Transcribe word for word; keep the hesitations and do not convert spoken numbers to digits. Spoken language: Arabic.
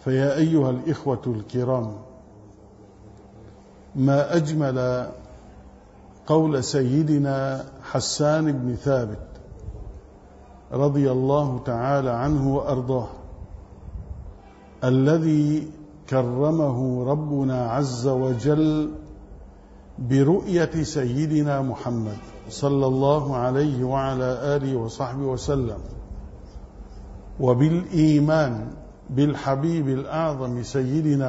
فيا أيها الإخوة الكرام، ما أجمل قول سيدنا حسان بن ثابت رضي الله تعالى عنه وأرضاه، الذي كرمه ربنا عز وجل برؤية سيدنا محمد صلى الله عليه وعلى آله وصحبه وسلم، وبالإيمان بالحبيب الأعظم سيدنا